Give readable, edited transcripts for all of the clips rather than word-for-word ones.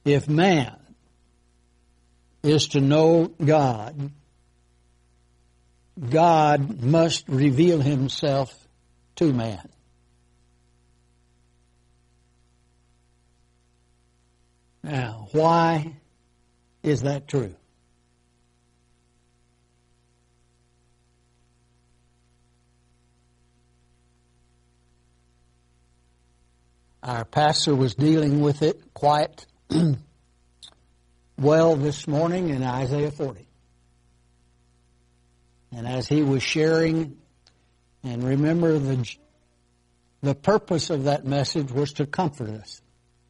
if man is to know God, God must reveal himself to man. Now, why is that true? Our pastor was dealing with it quite well this morning in Isaiah 40. And as he was sharing, and remember the purpose of that message was to comfort us.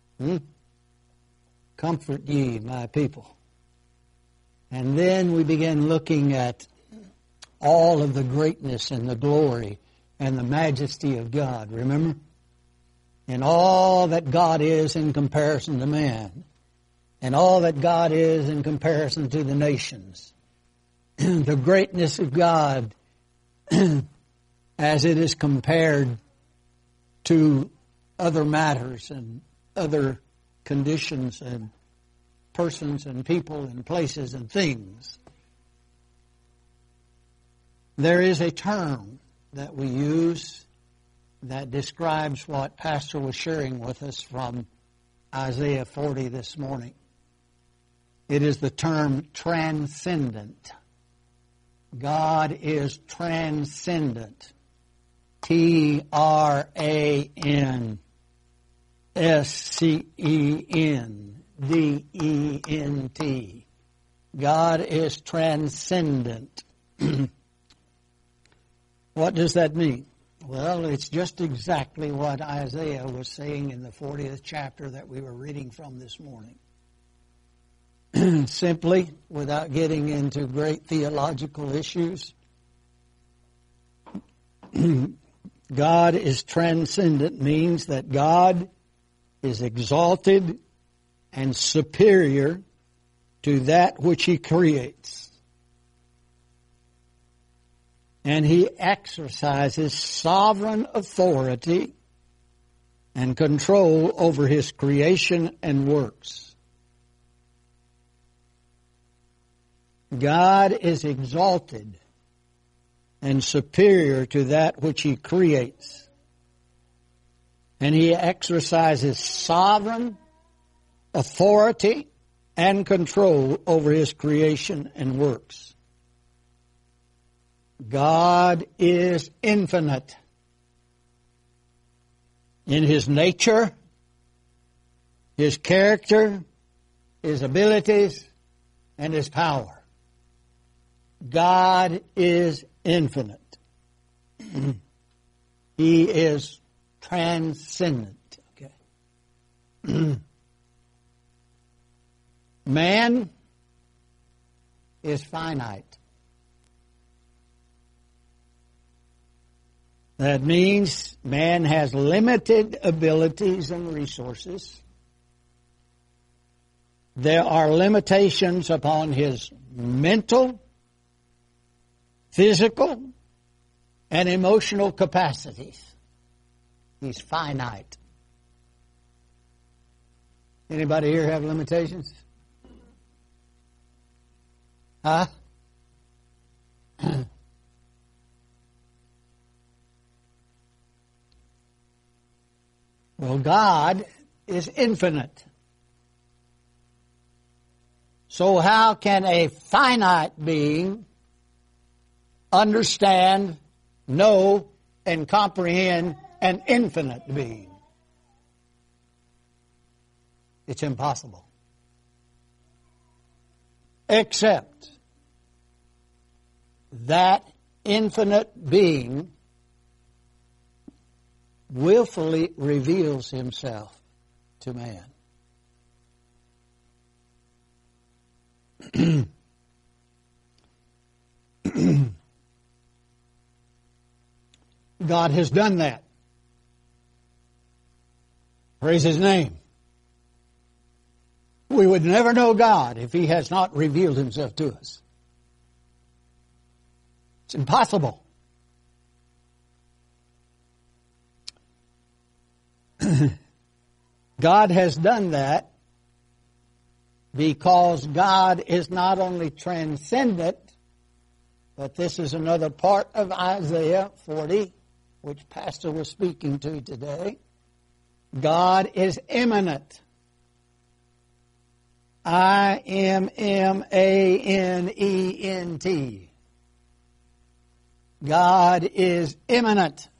Comfort ye, my people. And then we began looking at all of the greatness and the glory and the majesty of God, remember? And all that God is in comparison to man. And all that God is in comparison to the nations. The greatness of God as it is compared to other matters and other conditions and persons and people and places and things. There is a term that we use that describes what Pastor was sharing with us from Isaiah 40 this morning. It is the term transcendent. God is transcendent. Transcendent. God is transcendent. What does that mean? Well, it's just exactly what Isaiah was saying in the 40th chapter that we were reading from this morning. Simply, without getting into great theological issues, God is transcendent means that God is exalted and superior to that which He creates. And He exercises sovereign authority and control over His creation and works. God is exalted and superior to that which He creates. And He exercises sovereign authority and control over His creation and works. God is infinite in His nature, His character, His abilities, and His power. God is infinite. He is transcendent. Okay. Man is finite. That means man has limited abilities and resources. There are limitations upon his mental, physical, and emotional capacities. He's finite. Anybody here have limitations? Huh? Well, God is infinite. So how can a finite being understand, know, and comprehend an infinite being? It's impossible. Except that infinite being willfully reveals Himself to man. God has done that. Praise His name. We would never know God if He has not revealed Himself to us. It's impossible. God has done that because God is not only transcendent, but this is another part of Isaiah 40, which Pastor was speaking to today. God is immanent. I-M-M-A-N-E-N-T. God is immanent.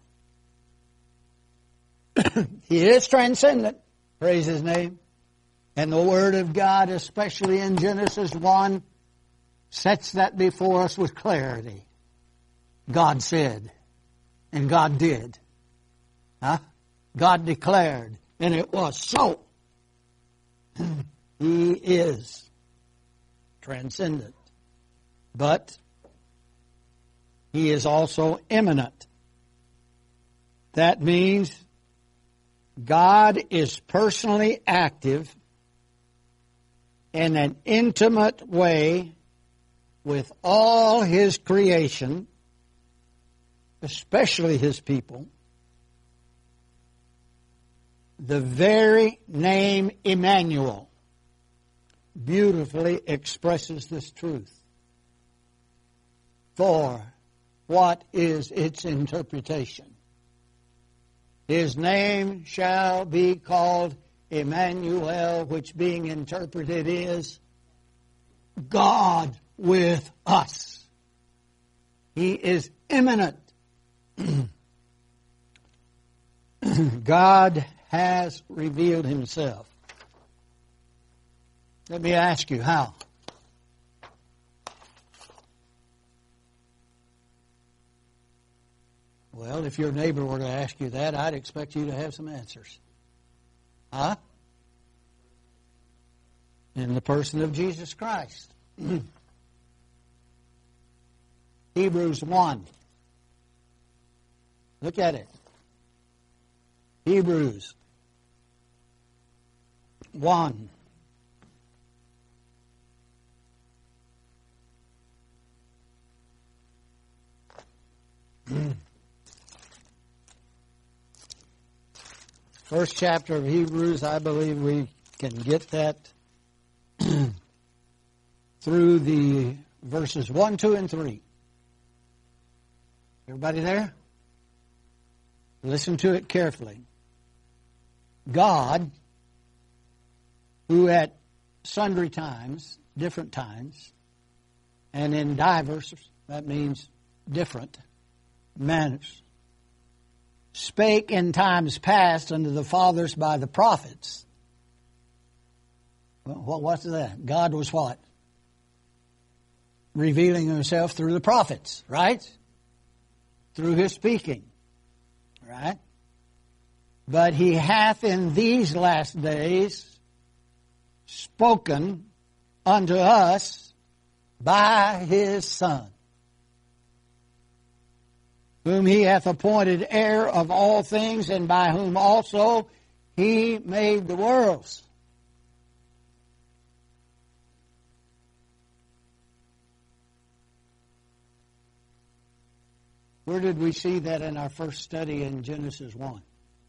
He is transcendent. Praise His name. And the Word of God, especially in Genesis 1, sets that before us with clarity. God said, and God did. God declared, and it was so. He is transcendent. But He is also immanent. That means God is personally active in an intimate way with all His creation, especially His people. The very name Emmanuel beautifully expresses this truth. For what is its interpretation? His name shall be called Emmanuel, which being interpreted is God with us. He is immanent. God has revealed Himself. Let me ask you, how? Well, if your neighbor were to ask you that, I'd expect you to have some answers. Huh? In the person of Jesus Christ. Hebrews 1. Look at it. Hebrews 1. First chapter of Hebrews, I believe we can get that through the verses 1, 2, and 3. Everybody there? Listen to it carefully. God, who at sundry times, different times, and in divers, that means different manners, spake in times past unto the fathers by the prophets. Well, what's that? God was what? Revealing Himself through the prophets, right? Through His speaking, right? But He hath in these last days spoken unto us by His Son, whom He hath appointed heir of all things, and by whom also He made the worlds. Where did we see that in our first study in Genesis 1?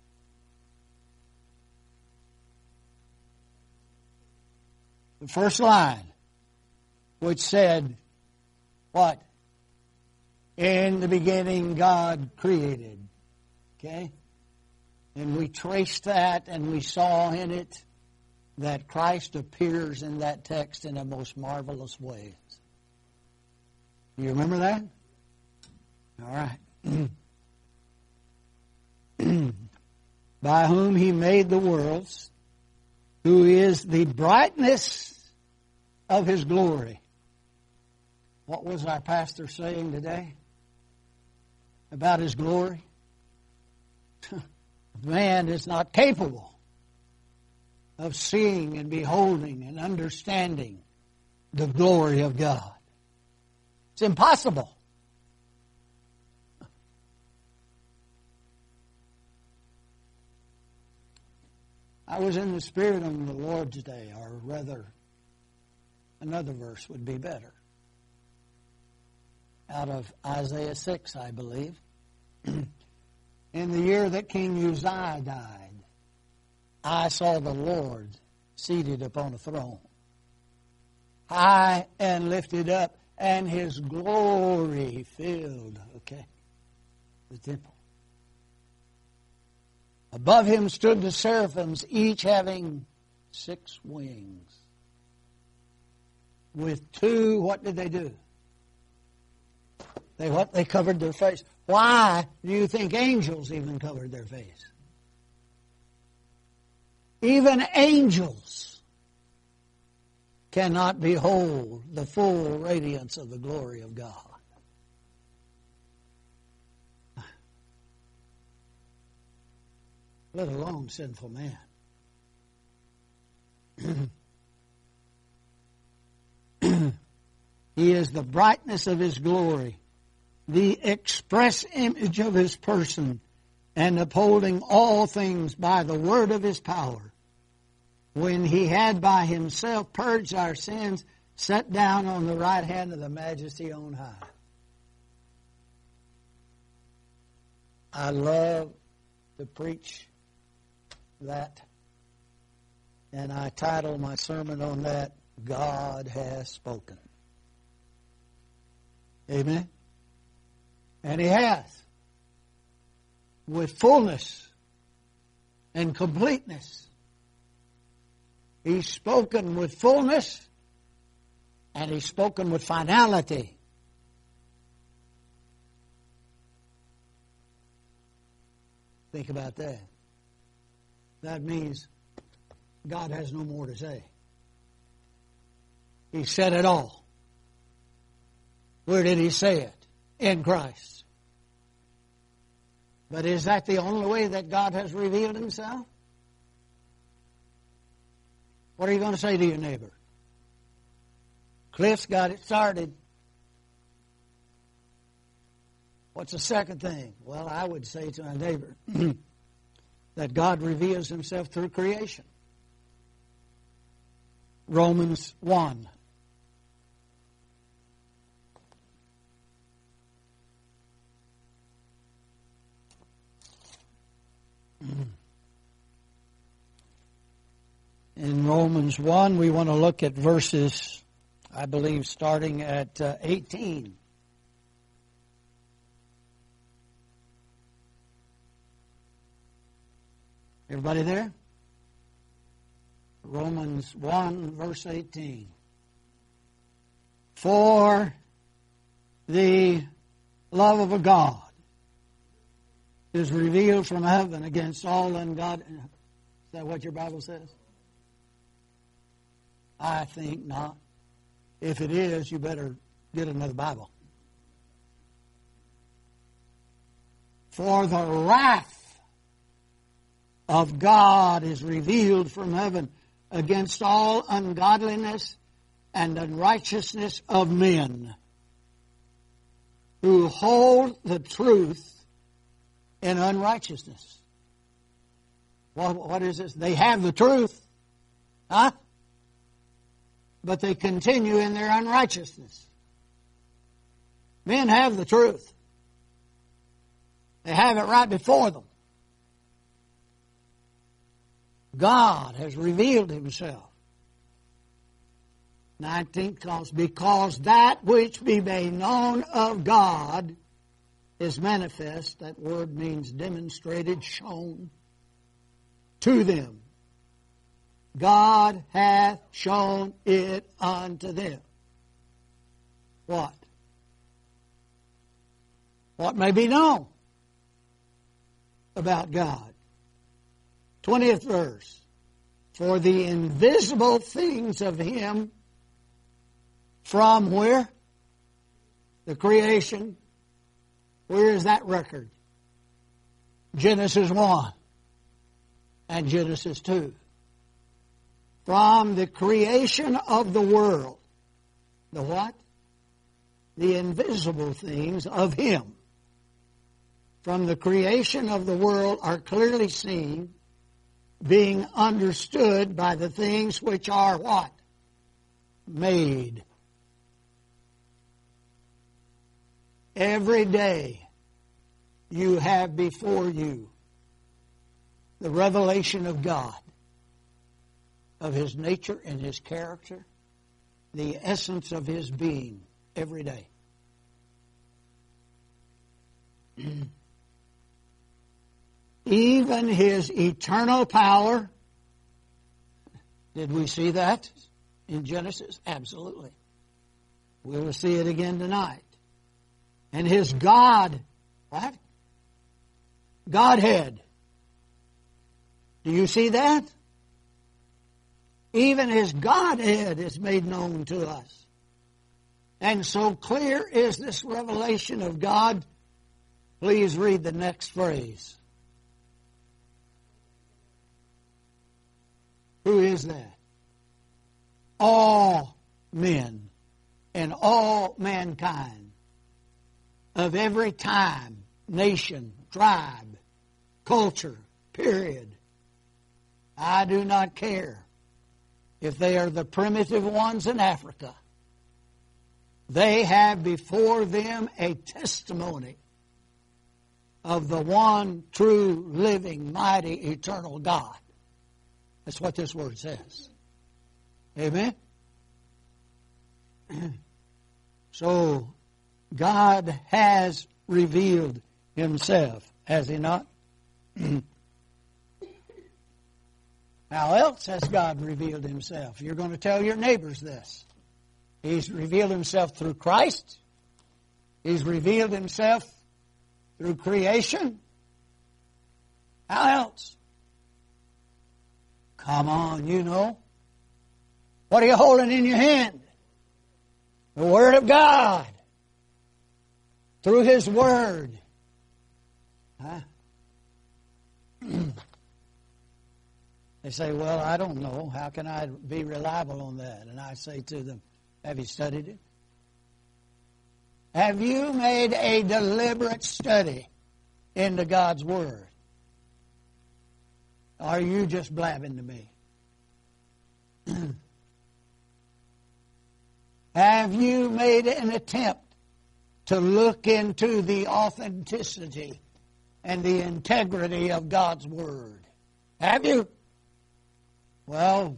The first line, which said, what? In the beginning God created. Okay? And we traced that, and we saw in it that Christ appears in that text in a most marvelous way. You remember that? All right. By whom He made the worlds, who is the brightness of His glory. What was our pastor saying today about His glory? Man is not capable of seeing and beholding and understanding the glory of God. It's impossible. I was in the Spirit on the Lord's Day, or rather, another verse would be better. Out of Isaiah 6, I believe. In the year that King Uzziah died, I saw the Lord seated upon a throne, high and lifted up, and His glory filled, the temple. Above Him stood the seraphims, each having 6 wings. With 2, what did they do? They covered their face. Why do you think angels even covered their face? Even angels cannot behold the full radiance of the glory of God. Let alone sinful man. He is the brightness of His glory, the express image of His person, and upholding all things by the word of His power. When He had by Himself purged our sins, sat down on the right hand of the Majesty on high. I love to preach that, and I title my sermon on that, God Has Spoken. Amen? And He has. With fullness and completeness. He's spoken with fullness, and He's spoken with finality. Think about that. That means God has no more to say. He said it all. Where did He say it? In Christ. But is that the only way that God has revealed Himself? What are you going to say to your neighbor? Cliff's got it started. What's the second thing? Well, I would say to my neighbor that God reveals Himself through creation. Romans 1. In Romans 1, we want to look at verses, I believe, starting at 18. Everybody there? Romans 1, verse 18. For the love of a God is revealed from heaven against all ungodliness. Is that what your Bible says? I think not. If it is, you better get another Bible. For the wrath of God is revealed from heaven against all ungodliness and unrighteousness of men who hold the truth in unrighteousness. What is this? They have the truth. Huh? But they continue in their unrighteousness. Men have the truth. They have it right before them. God has revealed Himself. 19th clause, because that which be made known of God is manifest. That word means demonstrated, shown to them. God hath shown it unto them. What? What may be known about God? 20th verse. For the invisible things of Him from where? The creation. Where is that record? Genesis 1 and Genesis 2. From the creation of the world. The what? The invisible things of Him. From the creation of the world are clearly seen, being understood by the things which are what? Made. Every day you have before you the revelation of God, of His nature and His character, the essence of His being every day. Even His eternal power. Did we see that in Genesis? Absolutely. We will see it again tonight. And His God, what? Godhead. Do you see that? Even His Godhead is made known to us. And so clear is this revelation of God. Please read the next phrase. Who is that? All men and all mankind of every time, nation, tribe, culture, period. I do not care if they are the primitive ones in Africa. They have before them a testimony of the one true, living, mighty, eternal God. That's what this word says. Amen? So, God has revealed Himself, has He not? How else has God revealed Himself? You're going to tell your neighbors this. He's revealed Himself through Christ. He's revealed Himself through creation. How else? Come on, you know. What are you holding in your hand? The Word of God. Through His Word. Huh? They say, well, I don't know. How can I be reliable on that? And I say to them, have you studied it? Have you made a deliberate study into God's Word? Or are you just blabbing to me? Have you made an attempt to look into the authenticity and the integrity of God's Word? Have you? Well,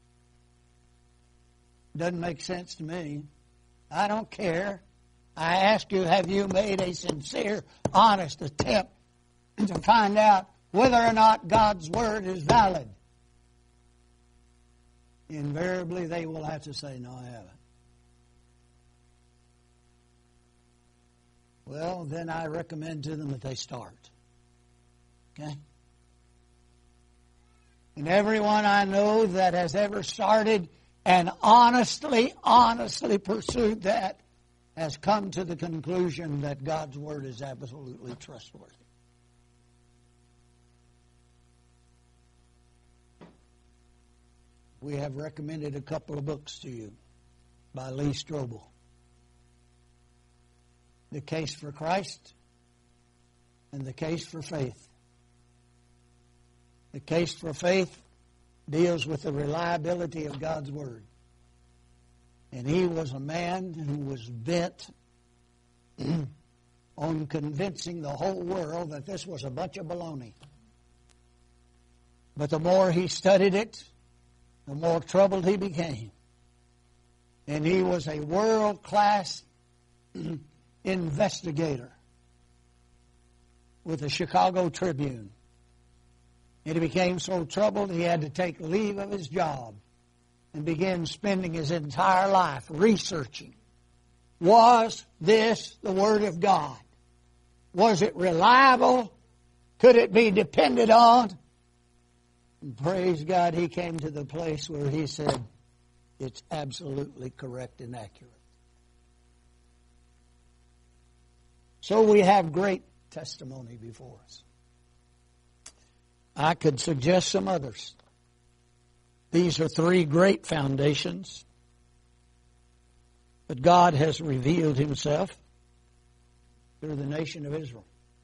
doesn't make sense to me. I don't care. I ask you, have you made a sincere, honest attempt to find out whether or not God's Word is valid? Invariably, they will have to say, no, I haven't. Well, then I recommend to them that they start. Okay? And everyone I know that has ever started and honestly pursued that has come to the conclusion that God's Word is absolutely trustworthy. We have recommended a couple of books to you by Lee Strobel. The Case for Christ and The Case for Faith. The Case for Faith deals with the reliability of God's Word. And he was a man who was bent on convincing the whole world that this was a bunch of baloney. But the more he studied it, the more troubled he became. And he was a world-class investigator with the Chicago Tribune. And he became so troubled he had to take leave of his job and began spending his entire life researching. Was this the Word of God? Was it reliable? Could it be depended on? And praise God, he came to the place where he said, it's absolutely correct and accurate. So we have great testimony before us. I could suggest some others. These are three great foundations. But God has revealed Himself through the nation of Israel.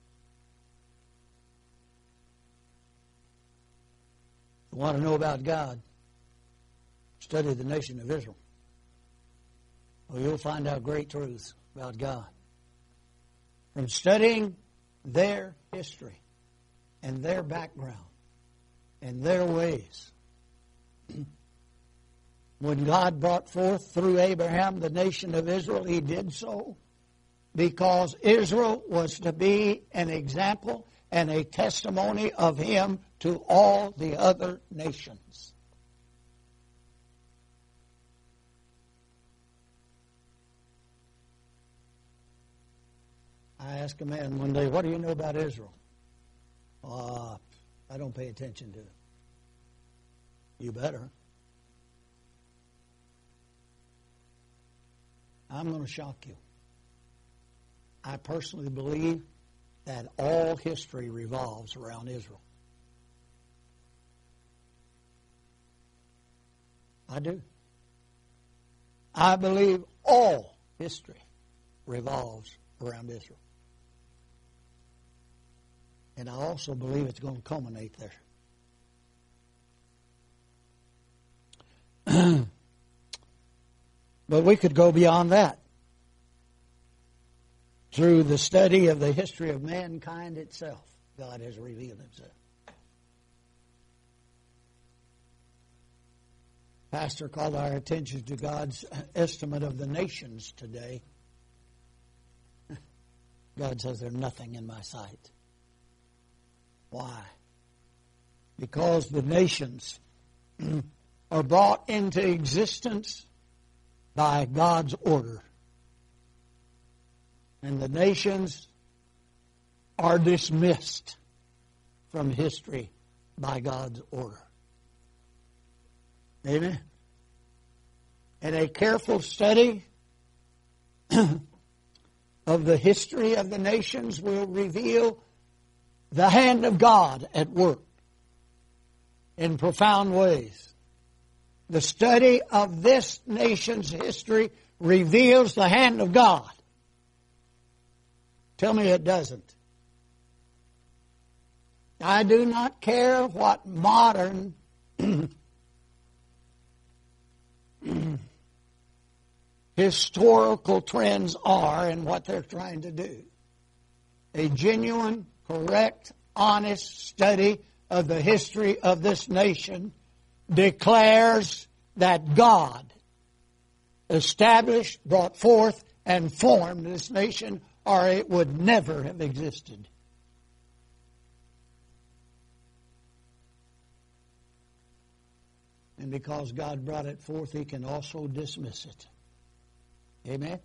If you want to know about God, study the nation of Israel. Well, you'll find out great truths about God. From studying their history and their background and their ways, When God brought forth through Abraham the nation of Israel, He did so because Israel was to be an example and a testimony of Him to all the other nations. I asked a man one day, "What do you know about Israel?" I don't pay attention to it. You better. I'm going to shock you. I personally believe that all history revolves around Israel. I do. I believe all history revolves around Israel. And I also believe it's going to culminate there. But we could go beyond that. Through the study of the history of mankind itself, God has revealed Himself. Pastor called our attention to God's estimate of the nations today. God says, "There's nothing in my sight." Why? Because the nations are brought into existence by God's order. And the nations are dismissed from history by God's order. Amen? And a careful study of the history of the nations will reveal the hand of God at work in profound ways. The study of this nation's history reveals the hand of God. Tell me it doesn't. I do not care what modern historical trends are and what they're trying to do. A genuine, correct, honest study of the history of this nation declares that God established, brought forth, and formed this nation, or it would never have existed. And because God brought it forth, He can also dismiss it. Amen?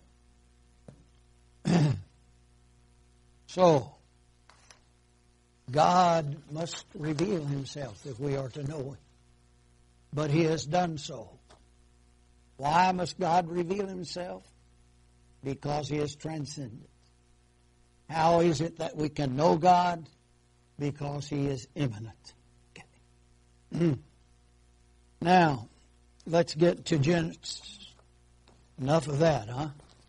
So, God must reveal Himself if we are to know Him. But He has done so. Why must God reveal Himself? Because He is transcendent. How is it that we can know God? Because He is immanent. Okay. Now, let's get to Genesis. Enough of that, huh?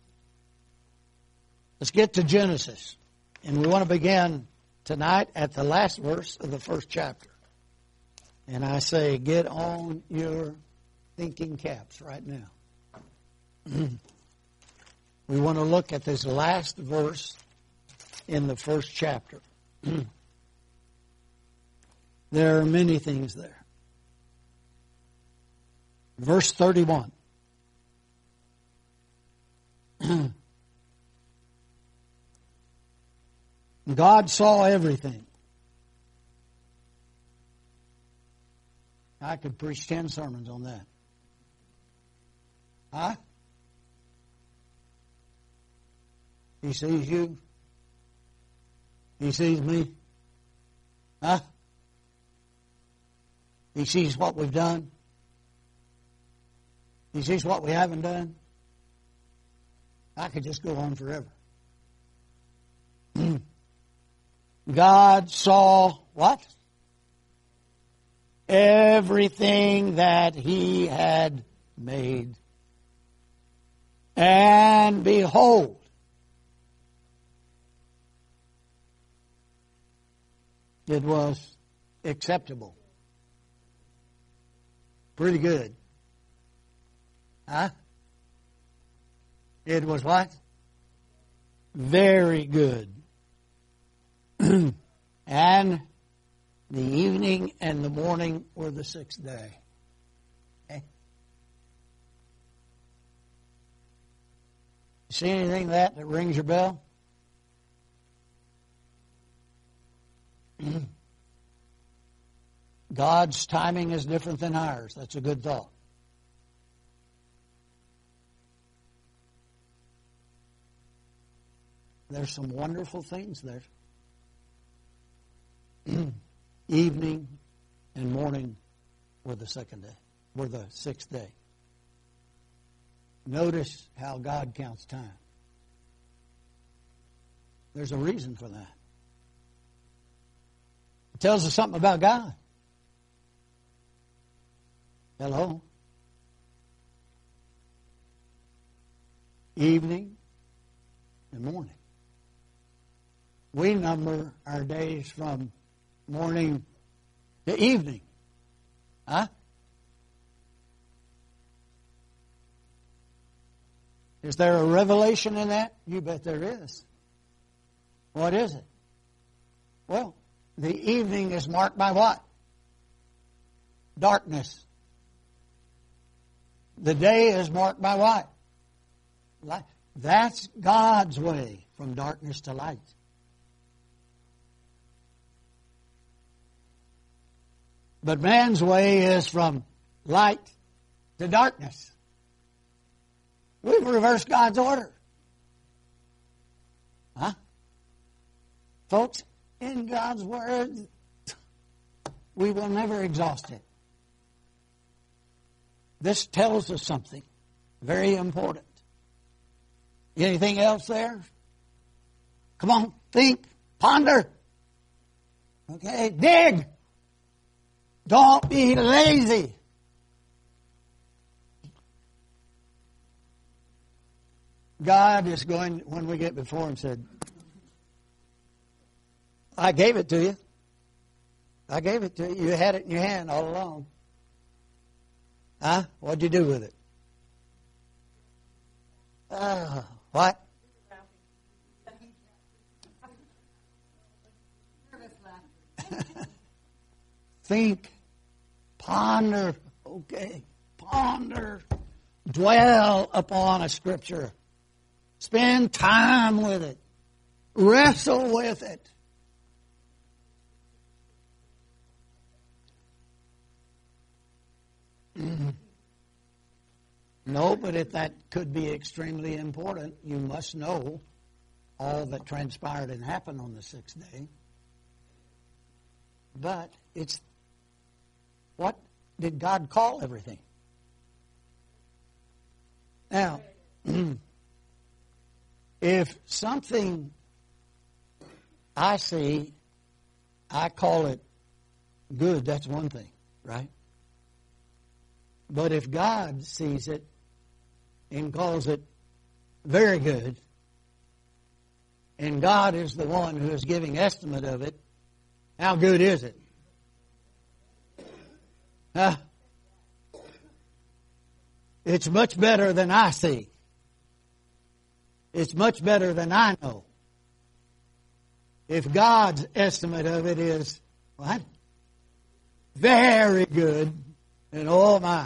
Let's get to Genesis. And we want to begin tonight at the last verse of the first chapter. And I say, get on your thinking caps right now. We want to look at this last verse in the first chapter. There are many things there. Verse 31. God saw everything. I could preach 10 sermons on that. Huh? He sees you. He sees me. Huh? He sees what we've done. He sees what we haven't done. I could just go on forever. God saw what? Everything that He had made. And behold, it was acceptable. Pretty good. Huh? It was what? Very good. And the evening and the morning were the sixth day. Okay? See anything that rings your bell? God's timing is different than ours. That's a good thought. There's some wonderful things there. Evening and morning were the second day, were the sixth day. Notice how God counts time. There's a reason for that. It tells us something about God. Hello? Evening and morning. We number our days from morning to evening. Huh? Is there a revelation in that? You bet there is. What is it? Well, the evening is marked by what? Darkness. The day is marked by what? Light. That's God's way from darkness to light. But man's way is from light to darkness. We've reversed God's order. Huh? Folks, in God's Word, we will never exhaust it. This tells us something very important. Anything else there? Come on, think, ponder. Okay, dig. Don't be lazy. God is going, when we get before Him, said, I gave it to you. I gave it to you. You had it in your hand all along. Huh? What'd you do with it? What? Think. Ponder. Okay. Ponder. Dwell upon a scripture. Spend time with it. Wrestle with it. No, but if that could be extremely important, you must know all that transpired and happened on the sixth day. But it's, what did God call everything? Now, if something I see, I call it good, that's one thing, right? But if God sees it and calls it very good, and God is the one who is giving estimate of it, how good is it? It's much better than I see. It's much better than I know. If God's estimate of it is, what? Very good, and oh my.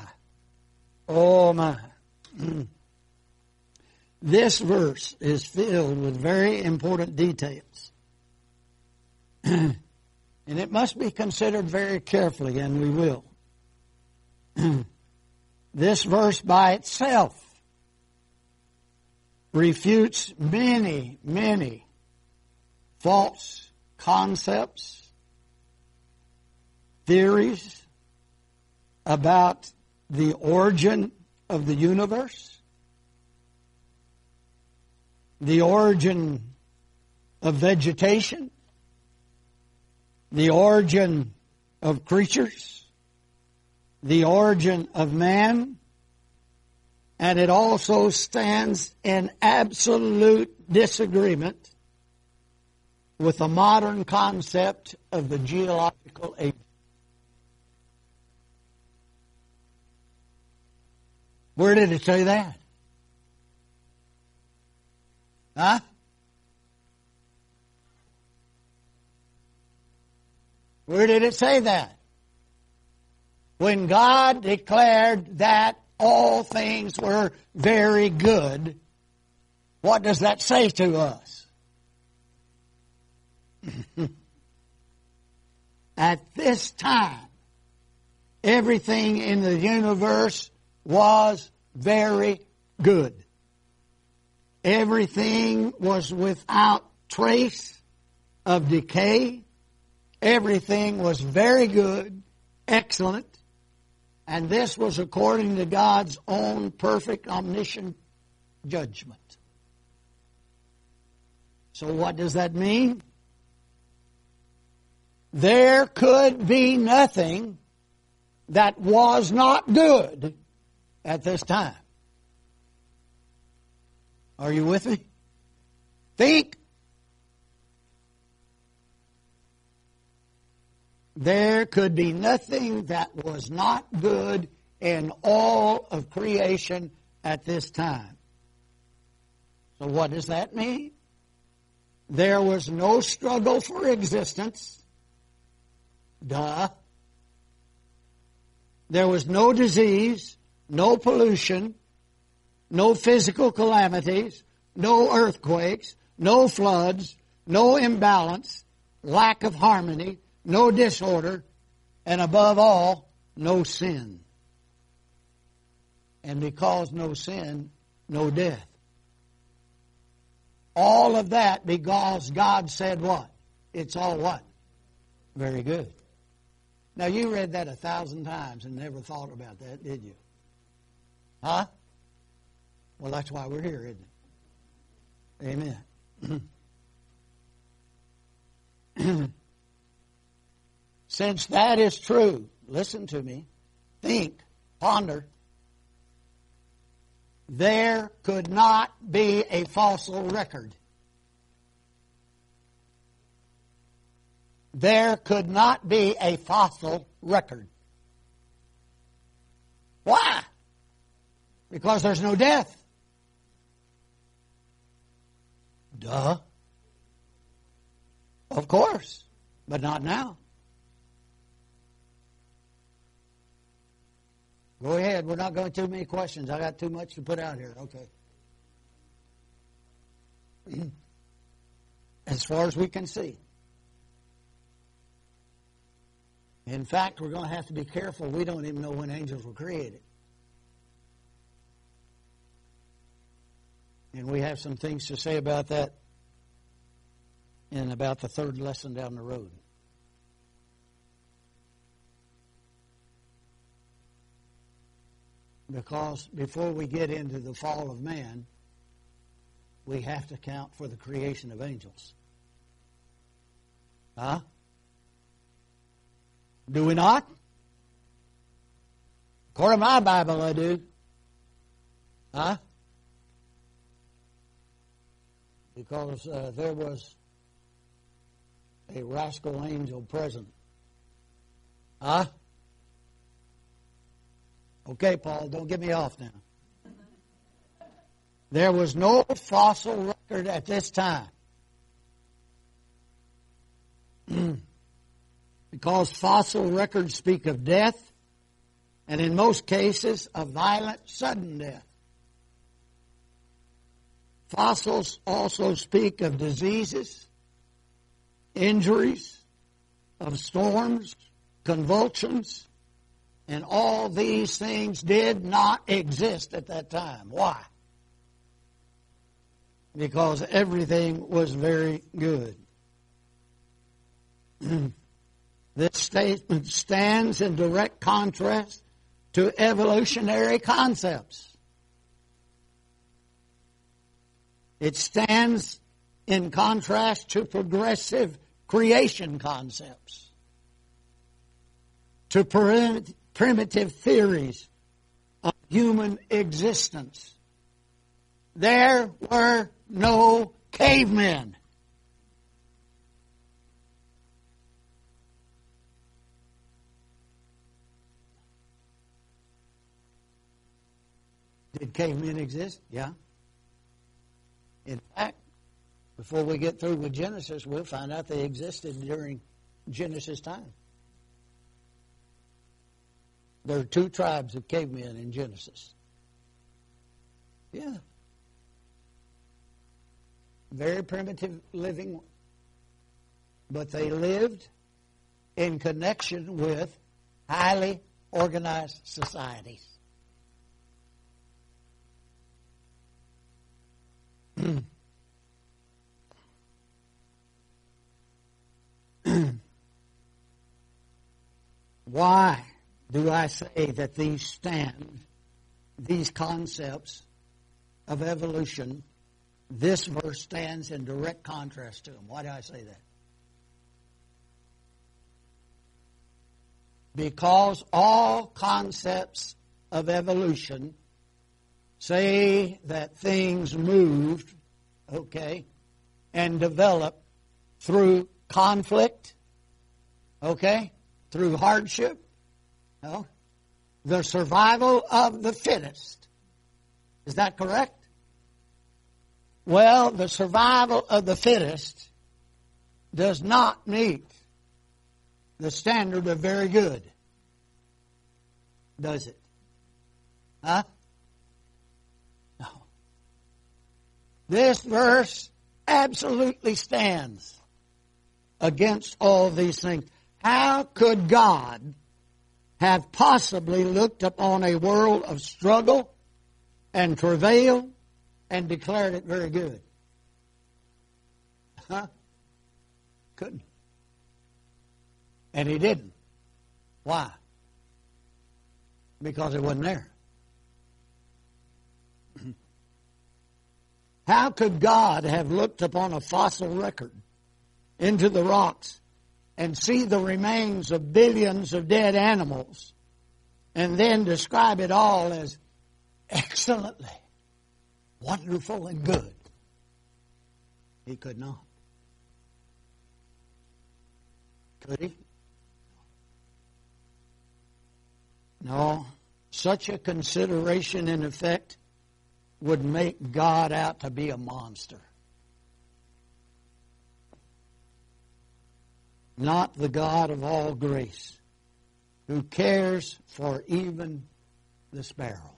This verse is filled with very important details. And it must be considered very carefully, and we will. This verse by itself refutes many, many false concepts, theories about the origin of the universe, the origin of vegetation, the origin of creatures, the origin of man, and it also stands in absolute disagreement with the modern concept of the geological age. Where did it say that? Huh? Where did it say that? When God declared that all things were very good, What does that say to us? At this time, everything in the universe was very good. Everything was without trace of decay. Everything was very good, excellent. And this was according to God's own perfect, omniscient judgment. So what does that mean? There could be nothing that was not good at this time. Are you with me? Think. There could be nothing that was not good in all of creation at this time. So what does that mean? There was no struggle for existence. Duh. There was no disease, no pollution, no physical calamities, no earthquakes, no floods, no imbalance, lack of harmony, no disorder, and above all, no sin. And because no sin, no death. All of that because God said what? It's all what? Very good. Now you read that 1,000 times and never thought about that, did you? Huh? Well, that's why we're here, isn't it? Amen. Since that is true, listen to me, think, ponder, there could not be a fossil record. There could not be a fossil record. Why? Because there's no death. Duh. Of course, but not now. Go ahead. We're not going too many questions. I got too much to put out here. Okay. As far as we can see. In fact, we're going to have to be careful. We don't even know when angels were created. And we have some things to say about that in about the third lesson down the road. Because before we get into the fall of man, we have to count for the creation of angels. Huh? Do we not? According to my Bible, I do. Huh? Because there was a rascal angel present. Huh? Okay, Paul, don't get me off now. There was no fossil record at this time. Because fossil records speak of death, and in most cases, of violent, sudden death. Fossils also speak of diseases, injuries, of storms, convulsions, and all these things did not exist at that time. Why? Because everything was very good. This statement stands in direct contrast to evolutionary concepts. It stands in contrast to progressive creation concepts, to primitive theories of human existence. There were no cavemen. Did cavemen exist? Yeah. In fact, before we get through with Genesis, we'll find out they existed during Genesis time. There are 2 tribes of cavemen in Genesis. Yeah. very primitive living, but they lived in connection with highly organized societies. Why do I say that these concepts of evolution, this verse stands in direct contrast to them? Why do I say that? Because all concepts of evolution say that things moved, okay, and developed through conflict, okay, through hardship, no, the survival of the fittest. Is that correct? Well, the survival of the fittest does not meet the standard of very good, does it? Huh? No. This verse absolutely stands against all these things. How could God have possibly looked upon a world of struggle and travail and declared it very good? Huh? Couldn't. And He didn't. Why? Because it wasn't there. How could God have looked upon a fossil record into the rocks and see the remains of billions of dead animals and then describe it all as excellently wonderful and good? He could not. Could He? No. Such a consideration, in effect, would make God out to be a monster. Not the God of all grace, who cares for even the sparrow.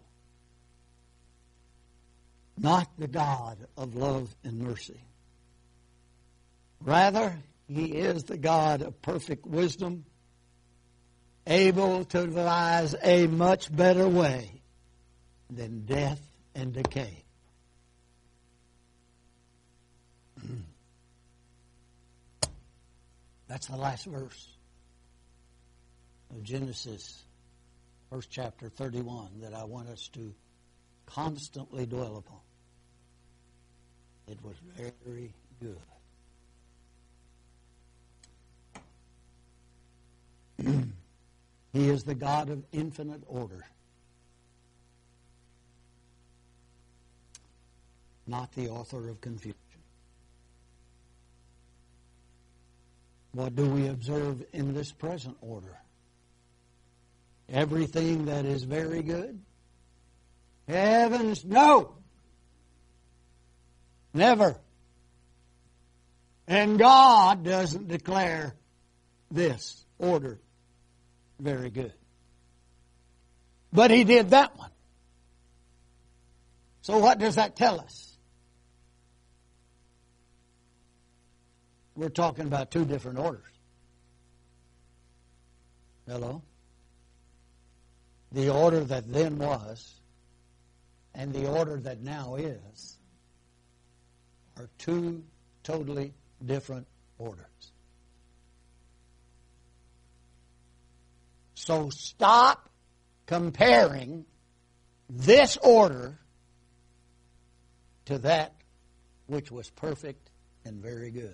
Not the God of love and mercy. Rather, He is the God of perfect wisdom, able to devise a much better way than death and decay. That's the last verse of Genesis, first chapter 31, that I want us to constantly dwell upon. It was very good. He is the God of infinite order, not the author of confusion. What do we observe in this present order? Everything that is very good? Heavens, no! Never. And God doesn't declare this order very good. But He did that one. So what does that tell us? We're talking about two different orders. Hello? The order that then was and the order that now is are two totally different orders. So stop comparing this order to that which was perfect and very good.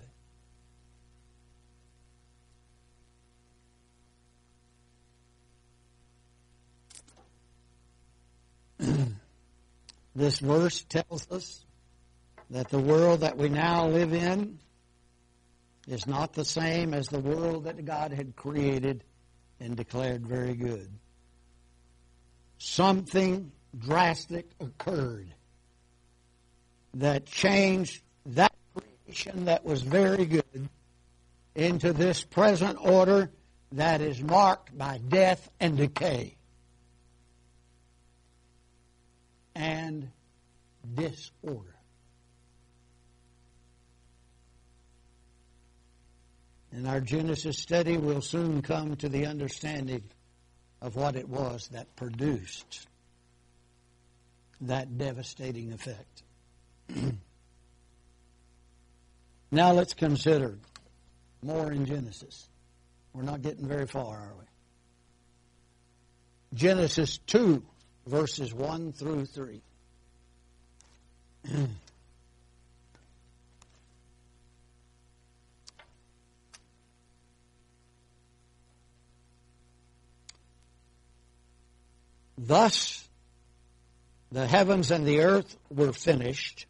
This verse tells us that the world that we now live in is not the same as the world that God had created and declared very good. Something drastic occurred that changed that creation that was very good into this present order that is marked by death and decay and disorder. In our Genesis study, we'll soon come to the understanding of what it was that produced that devastating effect. Now let's consider more in Genesis. We're not getting very far, are we? Genesis 2, verses 1 through 3. Thus, the heavens and the earth were finished,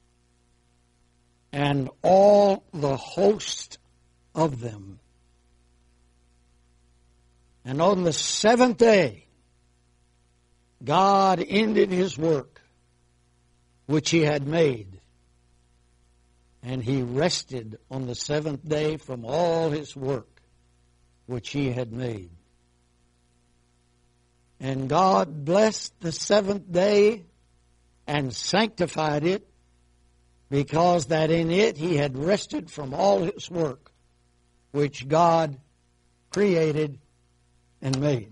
and all the host of them. And on the seventh day, God ended His work which He had made, and He rested on the seventh day from all His work which He had made. And God blessed the seventh day and sanctified it, because that in it He had rested from all His work which God created and made.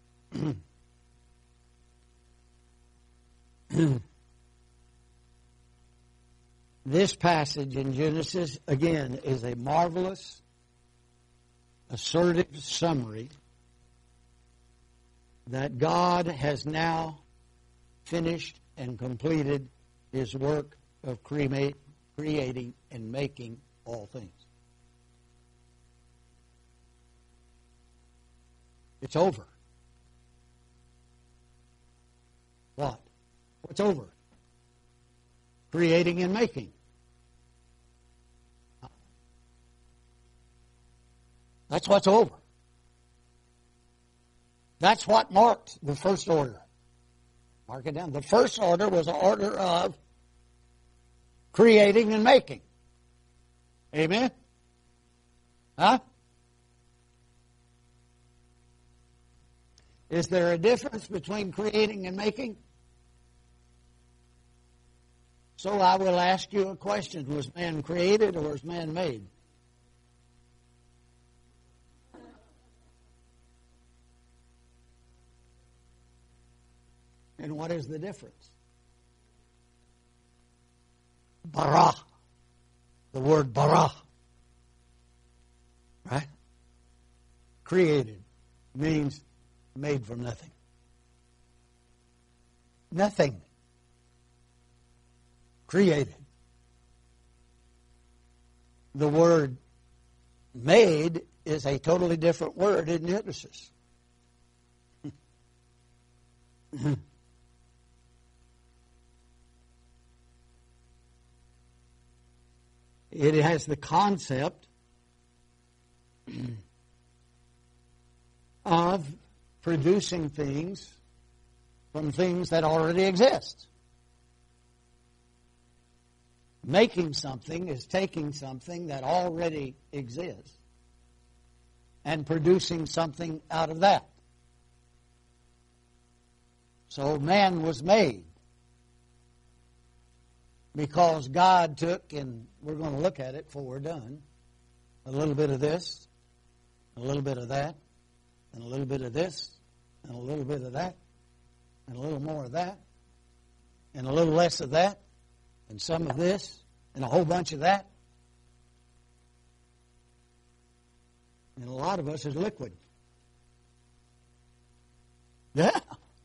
This passage in Genesis, again, is a marvelous, assertive summary that God has now finished and completed His work of creating and making all things. It's over. What? What's over? Creating and making. That's what's over. That's what marked the first order. Mark it down. The first order was an order of creating and making. Amen? Huh? Is there a difference between creating and making? So I will ask you a question. Was man created or was man made? And what is the difference? Bara. The word bara. Right? Created means made from nothing. Nothing. Created. The word made is a totally different word in Genesis. It has the concept of producing things from things that already exist. Making something is taking something that already exists and producing something out of that. So man was made because God took, and we're going to look at it before we're done, a little bit of this, a little bit of that, and a little bit of this, and a little bit of that, and a little more of that, and a little less of that, and some of this, and a whole bunch of that. And a lot of us is liquid. Yeah.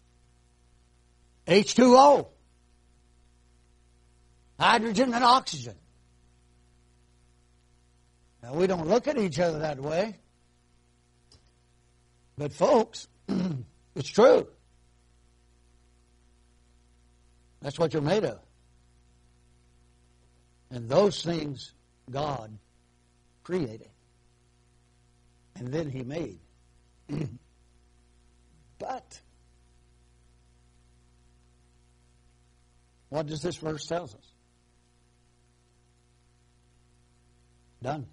H2O. Hydrogen and oxygen. Now, we don't look at each other that way. But folks, it's true. That's what you're made of. And those things God created. And then He made. But what does this verse tell us? Done.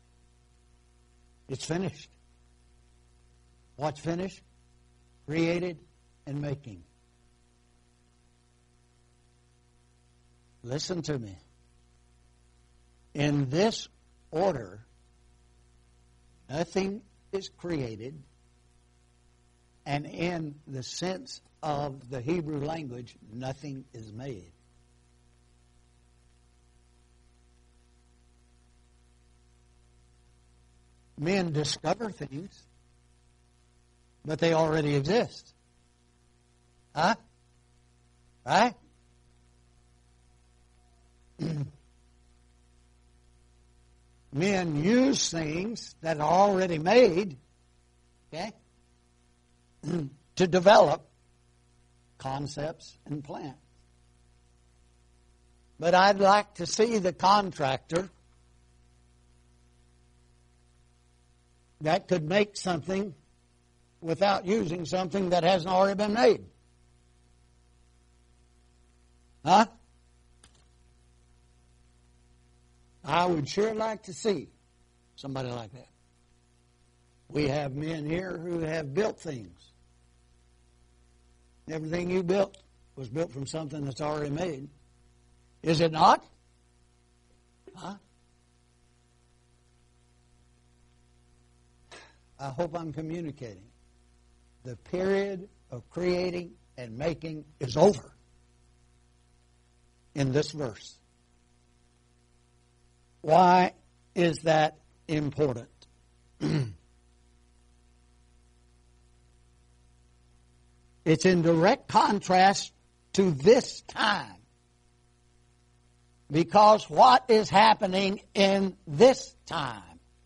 It's finished. What's finished? Created and making. Listen to me. In this order, Nothing is created, and in the sense of the Hebrew language, nothing is made. Men discover things, but they already exist. Huh? Right? Men use things that are already made, okay, to develop concepts and plans. But I'd like to see the contractor that could make something without using something that hasn't already been made. Huh? I would sure like to see somebody like that. We have men here who have built things. Everything you built was built from something that's already made. Is it not? Huh? I hope I'm communicating. The period of creating and making is over in this verse. Why is that important? It's in direct contrast to this time. Because what is happening in this time?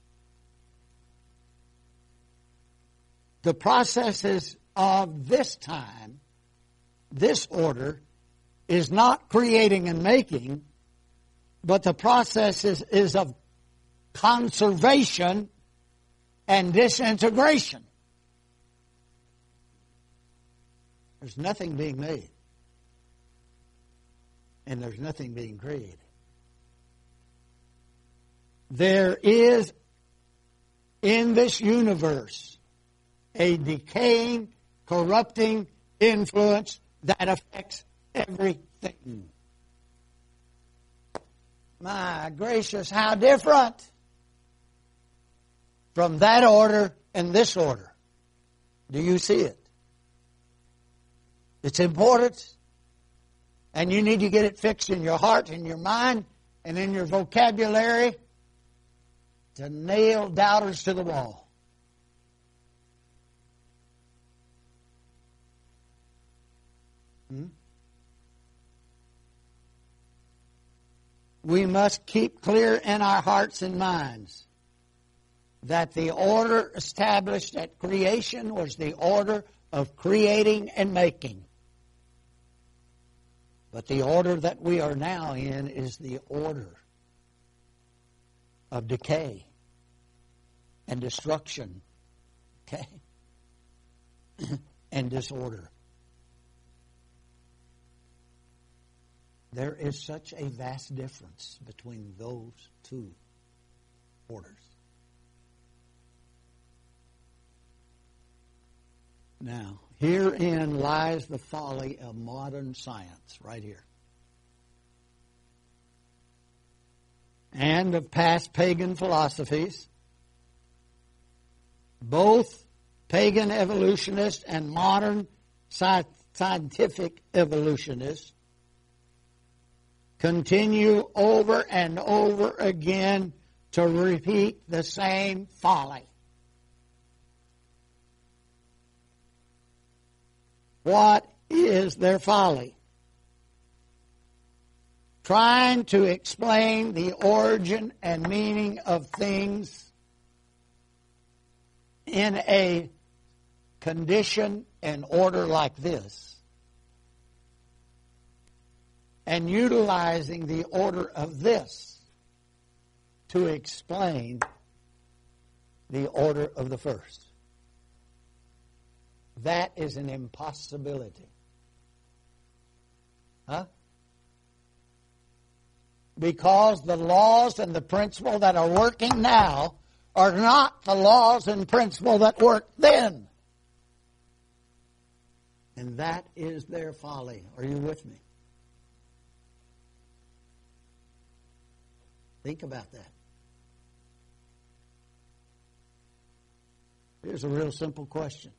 The processes of this time, this order, is not creating and making, but the process is of conservation and disintegration. There's nothing being made. And there's nothing being created. There is in this universe a decaying, corrupting influence that affects everything. My gracious, how different from that order and this order. Do you see it? It's important, and you need to get it fixed in your heart, in your mind, and in your vocabulary to nail doubters to the wall. We must keep clear in our hearts and minds that the order established at creation was the order of creating and making. But the order that we are now in is the order of decay and destruction, okay, and disorder. There is such a vast difference between those two orders. Now, herein lies the folly of modern science, right here. And of past pagan philosophies. Both pagan evolutionists and modern scientific evolutionists continue over and over again to repeat the same folly. What is their folly? Trying to explain the origin and meaning of things in a condition and order like this, and utilizing the order of this to explain the order of the first. That is an impossibility. Huh? Because the laws and the principle that are working now are not the laws and principle that worked then. And that is their folly. Are you with me? Think about that. Here's a real simple question.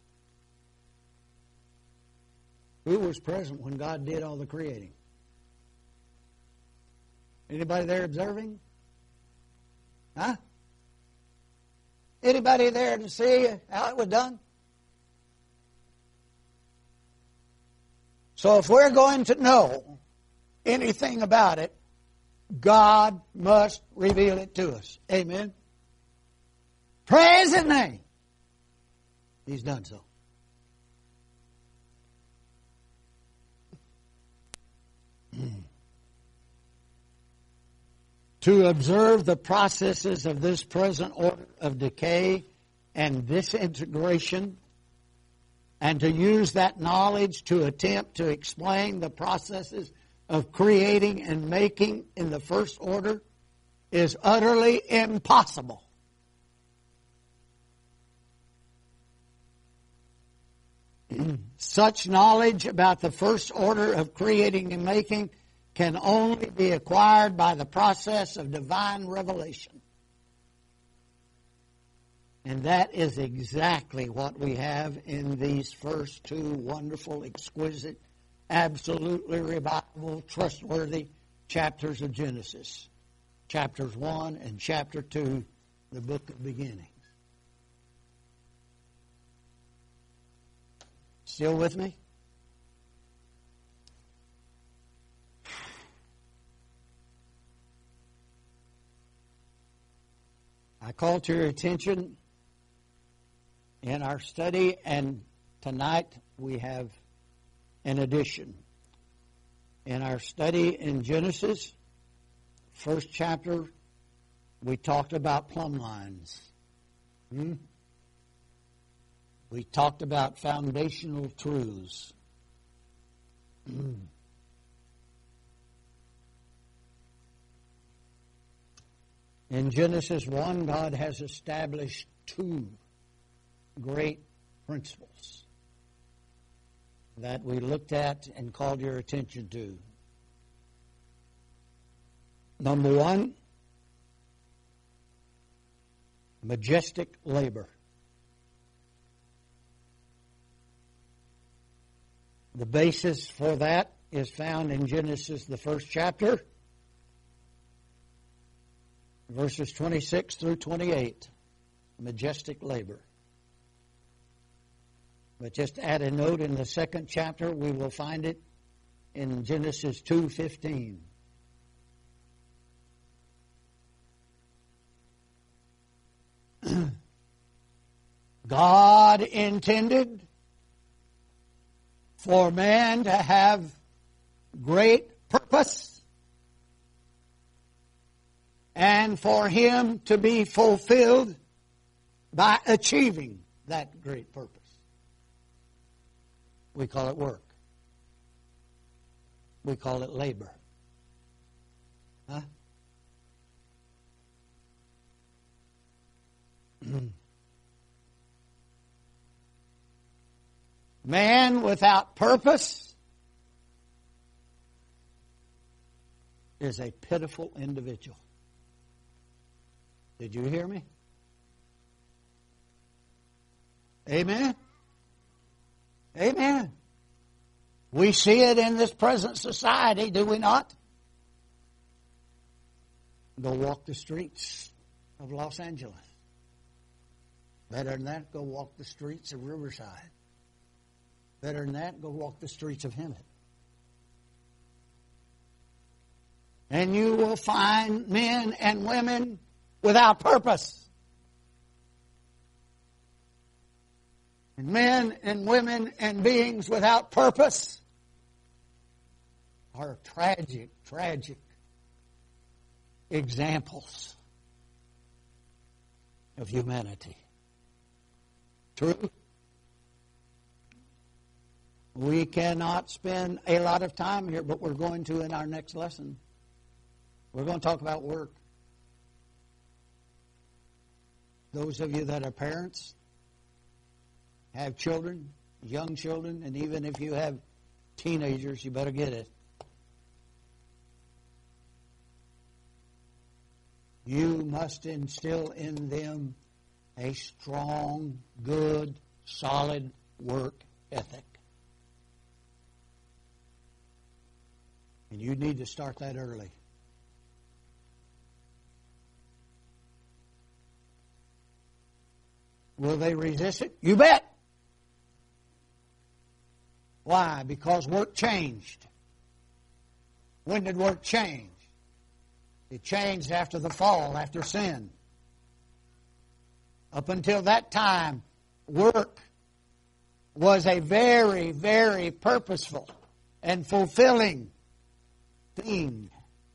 Who was present when God did all the creating? Anybody there observing? Huh? Anybody there to see how it was done? So if we're going to know anything about it, God must reveal it to us. Amen? Praise His name. He's done so. To observe the processes of this present order of decay and disintegration, and to use that knowledge to attempt to explain the processes of creating and making in the first order, is utterly impossible. Such knowledge about the first order of creating and making can only be acquired by the process of divine revelation. And that is exactly what we have in these first two wonderful, exquisite, absolutely reliable, trustworthy chapters of Genesis. Chapters 1 and chapter 2, the book of beginnings. Still with me? I call to your attention in our study, and tonight we have an addition. In our study in Genesis, first chapter, we talked about plumb lines. We talked about foundational truths. In Genesis 1, God has established two great principles that we looked at and called your attention to. Number one, majestic labor. The basis for that is found in Genesis, the first chapter, verses 26 through 28. Majestic labor. But just add a note, in the second chapter, we will find it in Genesis 2:15. God intended for man to have great purpose and for him to be fulfilled by achieving that great purpose. We call it work. We call it labor. Huh? Man without purpose is a pitiful individual. Did you hear me? Amen? Amen. We see it in this present society, do we not? Go walk the streets of Los Angeles. Better than that, go walk the streets of Riverside. Better than that, go walk the streets of Hemet. And you will find men and women without purpose. And men and women and beings without purpose are tragic, tragic examples of humanity. True? We cannot spend a lot of time here, but we're going to in our next lesson. We're going to talk about work. Those of you that are parents, have children, young children, and even if you have teenagers, you better get it. You must instill in them a strong, good, solid work ethic. And you need to start that early. Will they resist it? You bet. Why? Because work changed. When did work change? It changed after the fall, after sin. Up until that time, work was a very, very purposeful and fulfilling thing.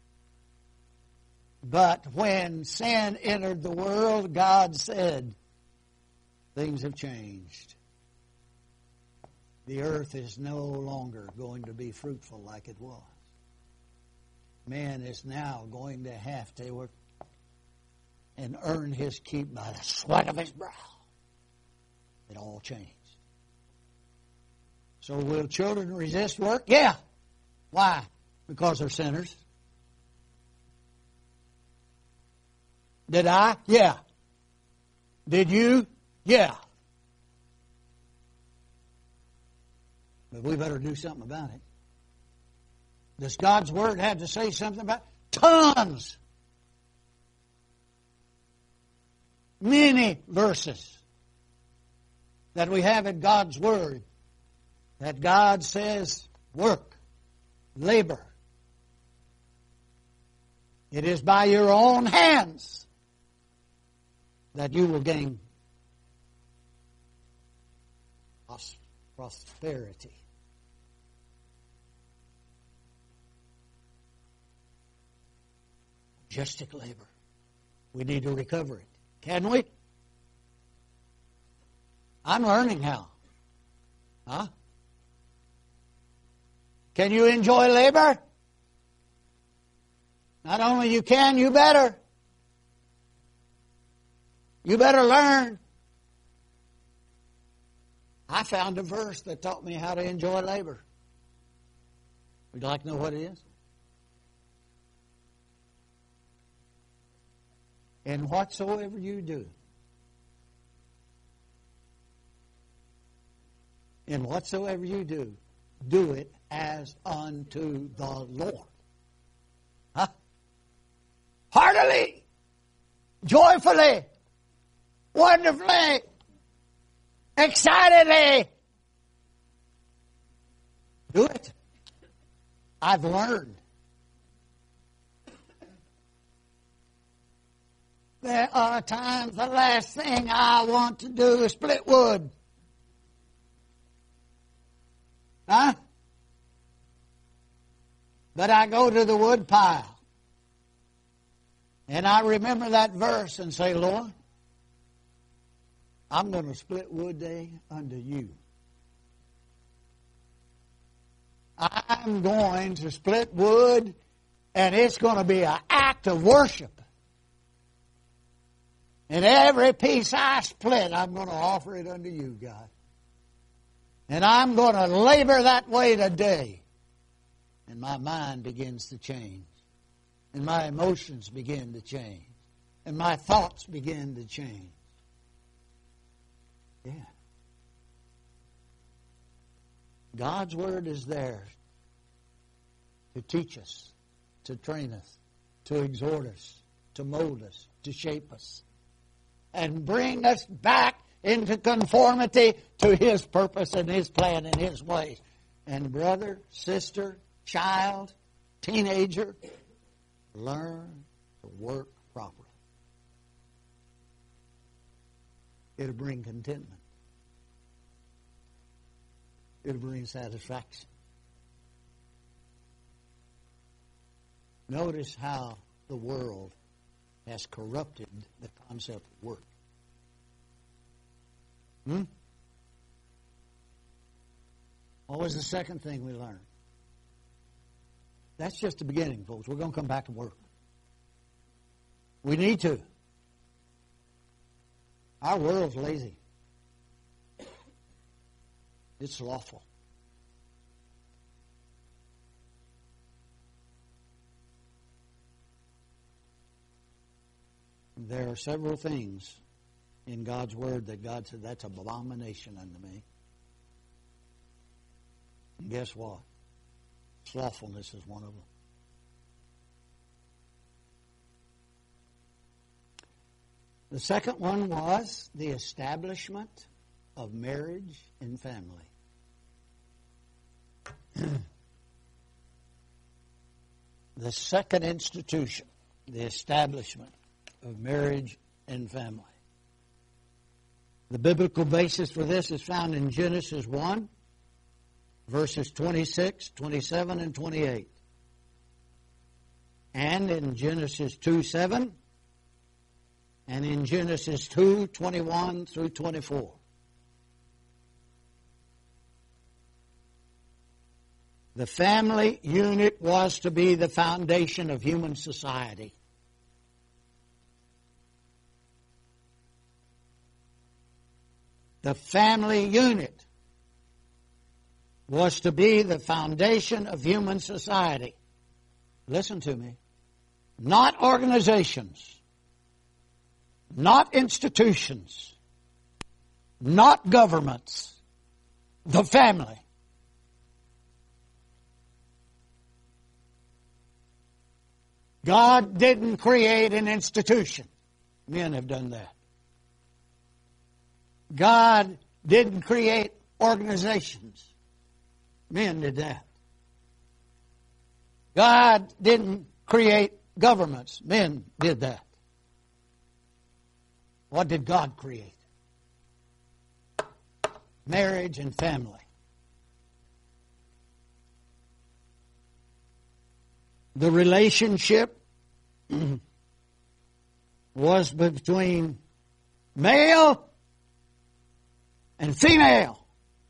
But when sin entered the world, God said, things have changed. The earth is no longer going to be fruitful like it was. Man is now going to have to work and earn his keep by the sweat of his brow. It all changed. So will children resist work? Yeah. Why? Because they're sinners. Did I? Yeah. Did you? Yeah. But we better do something about it. Does God's Word have to say something about it? Tons. Many verses that we have in God's Word that God says, work, labor. It is by your own hands that you will gain prosperity. Majestic labor. We need to recover it. Can we? I'm learning how. Huh? Can you enjoy labor? Not only you can, you better. You better learn. I found a verse that taught me how to enjoy labor. Would you like to know what it is? And whatsoever you do, in whatsoever you do it as unto the Lord. Huh? Heartily, joyfully, wonderfully, excitedly. Do it. I've learned. There are times the last thing I want to do is split wood. Huh? But I go to the wood pile. And I remember that verse and say, Lord, I'm going to split wood day unto you. I'm going to split wood, and it's going to be an act of worship. And every piece I split, I'm going to offer it unto you, God. And I'm going to labor that way today. And my mind begins to change. And my emotions begin to change. And my thoughts begin to change. Yeah. God's Word is there to teach us, to train us, to exhort us, to mold us, to shape us, and bring us back into conformity to His purpose and His plan and His ways. And brother, sister, child, teenager, learn to work properly. It'll bring contentment. It'll bring satisfaction. Notice how the world has corrupted the concept of work. What was the second thing we learned? That's just the beginning, folks. We're going to come back to work. We need to. Our world's lazy. It's slothful. There are several things in God's Word that God said, that's an abomination unto me. And guess what? Slothfulness is one of them. The second one was the establishment of marriage and family. The second institution, the establishment of marriage and family. The biblical basis for this is found in Genesis 1, verses 26, 27, and 28. And in Genesis 2:7, and in Genesis 2:21 through 24. The family unit was to be the foundation of human society. The family unit was to be the foundation of human society. Listen to me. Not organizations. Not institutions. Not governments. The family. God didn't create an institution. Men have done that. God didn't create organizations. Men did that. God didn't create governments. Men did that. What did God create? Marriage and family. The relationship was between male and female.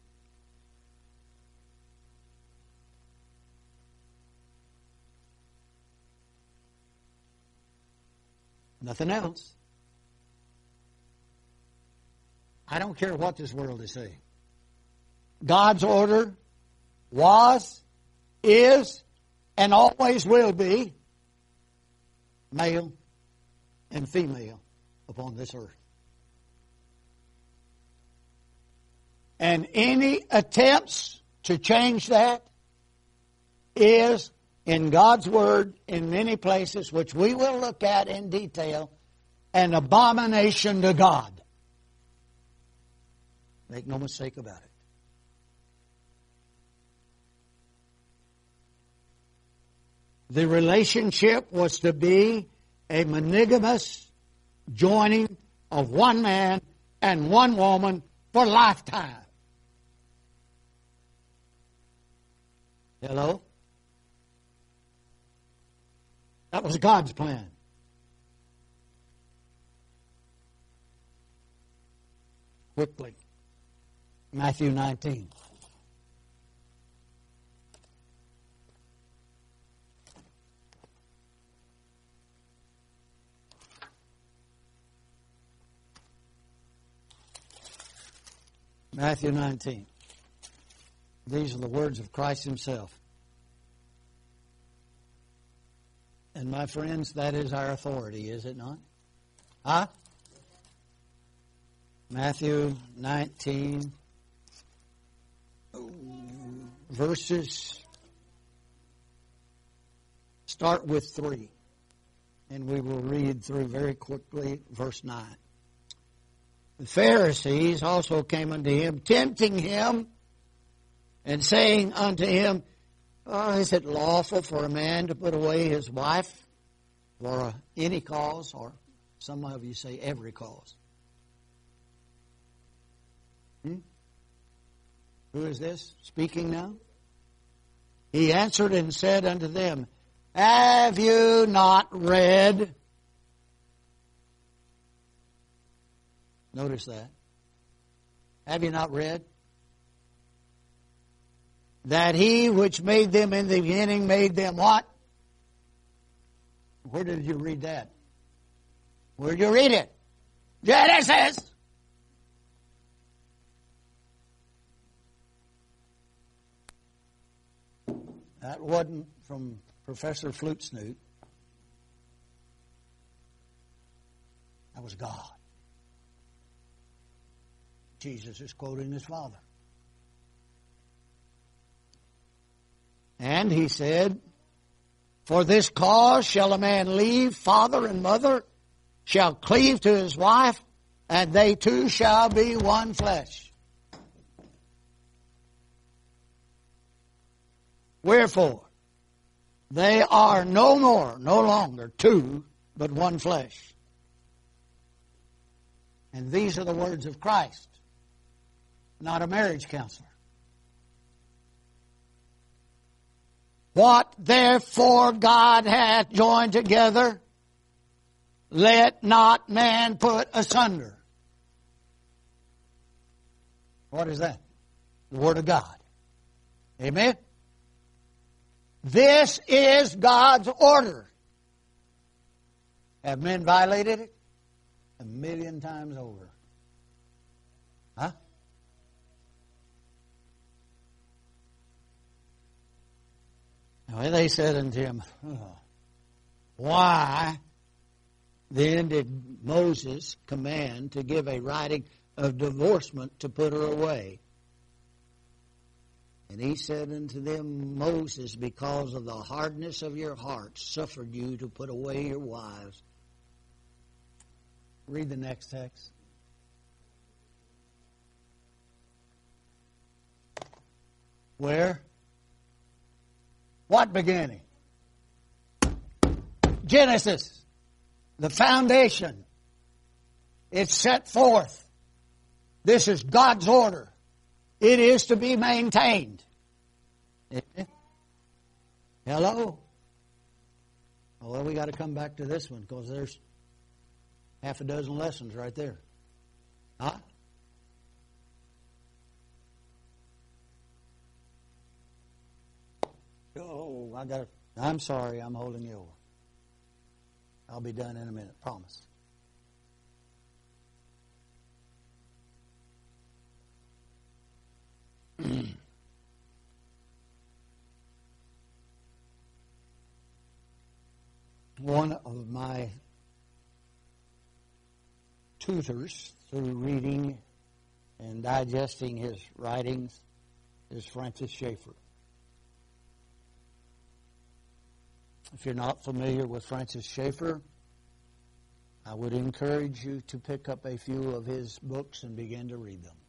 Nothing else. I don't care what this world is saying. God's order was, is, and always will be male and female upon this earth. And any attempts to change that is in God's Word in many places, which we will look at in detail, an abomination to God. Make no mistake about it. The relationship was to be a monogamous joining of one man and one woman for lifetime. Hello? That was God's plan. Quickly. Matthew 19. Matthew 19. These are the words of Christ Himself. And my friends, that is our authority, is it not? Huh? Matthew 19, verses, start with 3. And we will read through very quickly verse 9. The Pharisees also came unto Him, tempting Him, and saying unto Him, is it lawful for a man to put away his wife for any cause, or some of you say every cause? Who is this speaking now? He answered and said unto them, have you not read? Notice that. Have you not read? That He which made them in the beginning made them what? Where did you read that? Where did you read it? Genesis! That wasn't from Professor Flute Snoot. That was God. Jesus is quoting his Father. And he said, "For this cause shall a man leave father and mother, shall cleave to his wife, and they two shall be one flesh. Wherefore, they are no longer two, but one flesh." And these are the words of Christ, not a marriage counselor. "What therefore God hath joined together, let not man put asunder." What is that? The Word of God. Amen? This is God's order. Have men violated it? 1,000,000 times over. Huh? Well, they said unto him, "Why then did Moses command to give a writing of divorcement to put her away?" And he said unto them, "Moses, because of the hardness of your hearts, suffered you to put away your wives." Read the next text. Where? What beginning? Genesis. The foundation. It's set forth. This is God's order. It is to be maintained. Hello? Well, we got to come back to this one because there's half a dozen lessons right there. Huh? Oh, I'm sorry, I'm holding you over. I'll be done in a minute, promise. One of my tutors through reading and digesting his writings is Francis Schaeffer. If you're not familiar with Francis Schaeffer, I would encourage you to pick up a few of his books and begin to read them.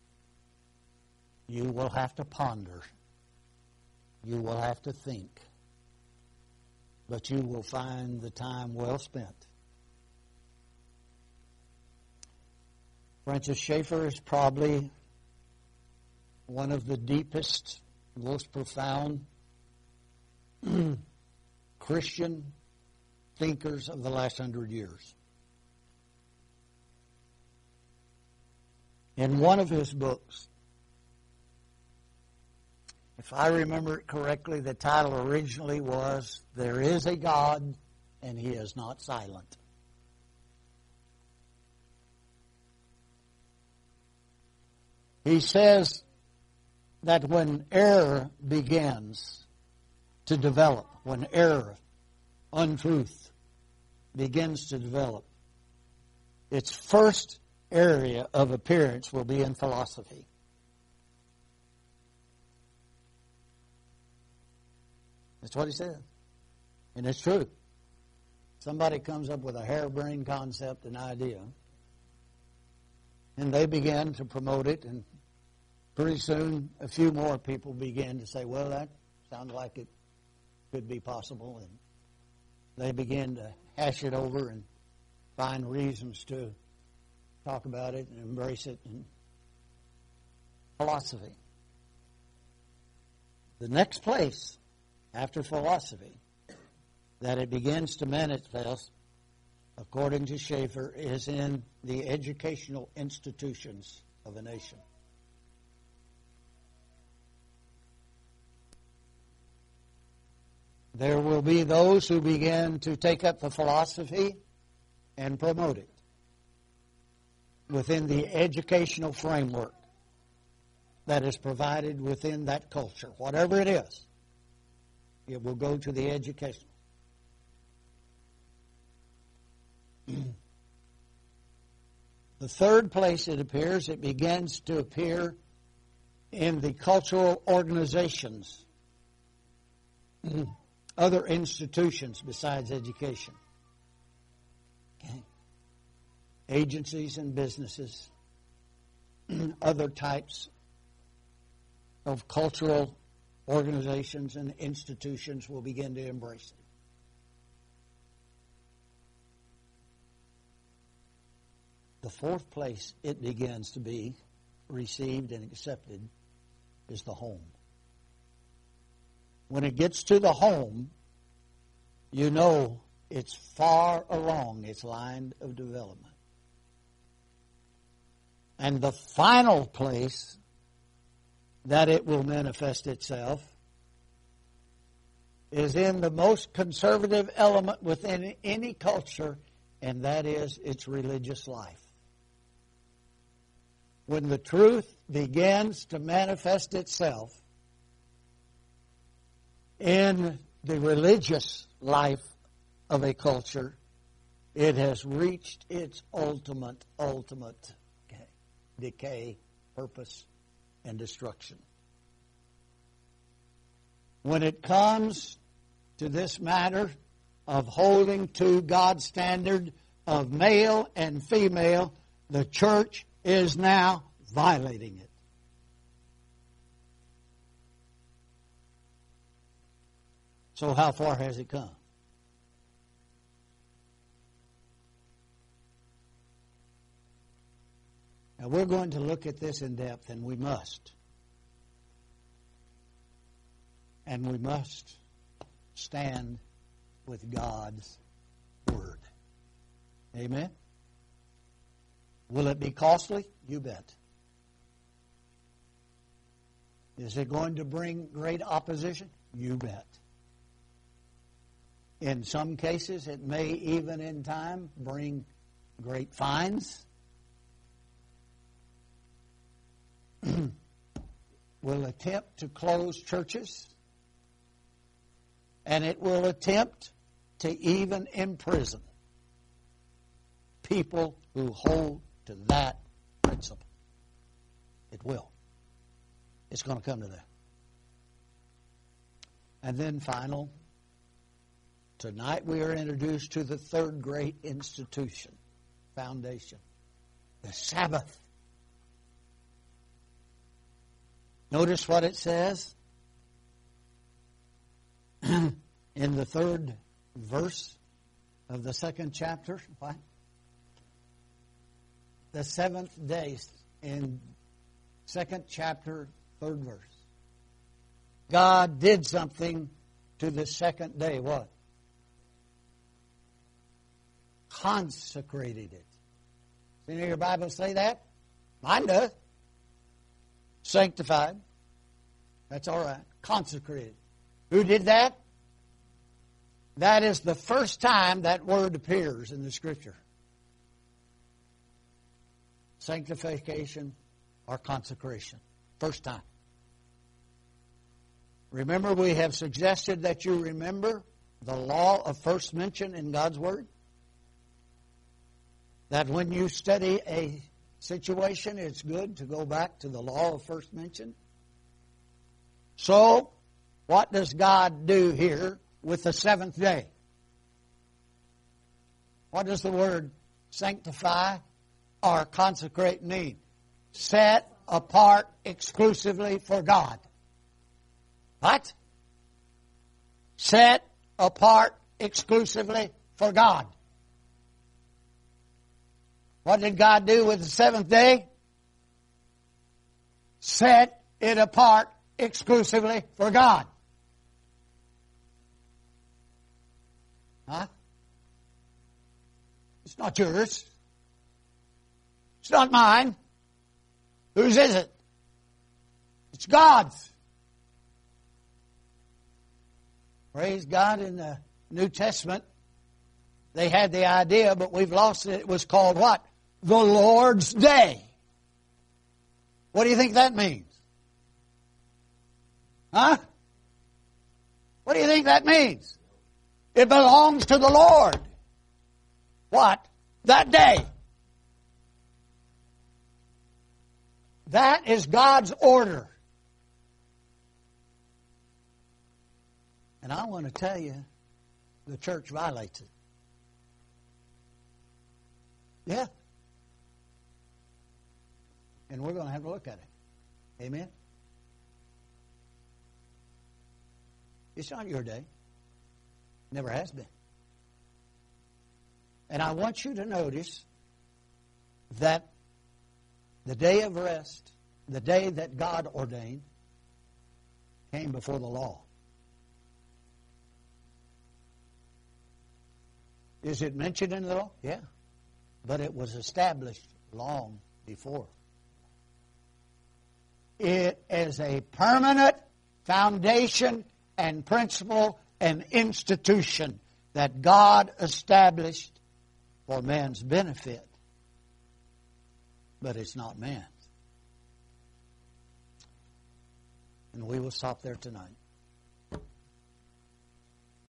You will have to ponder. You will have to think. But you will find the time well spent. Francis Schaeffer is probably one of the deepest, most profound Christian thinkers of the last 100 years. In one of his books, if I remember it correctly, the title originally was, "There is a God and He is not silent." He says that when error begins to develop, when error, untruth, begins to develop, its first area of appearance will be in philosophy. That's what he said. And it's true. Somebody comes up with a harebrained concept and idea, and they begin to promote it, and pretty soon a few more people begin to say, "Well, that sounds like it could be possible," and they begin to hash it over and find reasons to talk about it and embrace it in philosophy. The next place after philosophy that it begins to manifest, according to Schaeffer, is in the educational institutions of a nation. There will be those who begin to take up the philosophy and promote it within the educational framework that is provided within that culture. Whatever it is, it will go to the education. The third place it appears, it begins to appear in the cultural organizations, other institutions besides education. Okay. Agencies and businesses, other types of cultural organizations and institutions will begin to embrace it. The fourth place it begins to be received and accepted is the home. When it gets to the home, you know it's far along its line of development. And the final place that it will manifest itself is in the most conservative element within any culture, and that is its religious life. When the truth begins to manifest itself in the religious life of a culture, it has reached its ultimate decay, purpose, and destruction. When it comes to this matter of holding to God's standard of male and female, the church is now violating it. So how far has it come? Now we're going to look at this in depth, and we must. And we must stand with God's Word. Amen? Will it be costly? You bet. Is it going to bring great opposition? You bet. In some cases, it may even in time bring great fines. Will attempt to close churches. And it will attempt to even imprison people who hold to that principle. It will. It's going to come to that. And then final, tonight we are introduced to the third great institution, foundation, the Sabbath. Notice what it says in the third verse of the second chapter. What? The seventh day in second chapter, third verse. God did something to the second day. What? Consecrated it. Does any of your Bibles say that? Mine does. Sanctified. That's all right. Consecrated. Who did that? That is the first time that word appears in the Scripture. Sanctification or consecration. First time. Remember, we have suggested that you remember the law of first mention in God's Word. That when you study a situation, it's good to go back to the law of first mention. So, what does God do here with the seventh day? What does the word sanctify or consecrate mean? Set apart exclusively for God. What? Set apart exclusively for God. What did God do with the seventh day? Set it apart exclusively for God. Huh? It's not yours. It's not mine. Whose is it? It's God's. Praise God. In the New Testament, they had the idea, but we've lost it. It was called what? The Lord's Day. What do you think that means? Huh? What do you think that means? It belongs to the Lord. What? That day. That is God's order. And I want to tell you, the church violates it. Yeah. And we're going to have to look at it. Amen? It's not your day. Never has been. And I want you to notice that the day of rest, the day that God ordained, came before the law. Is it mentioned in the law? Yeah. But it was established long before. It is a permanent foundation and principle and institution that God established for man's benefit. But it's not man's. And we will stop there tonight.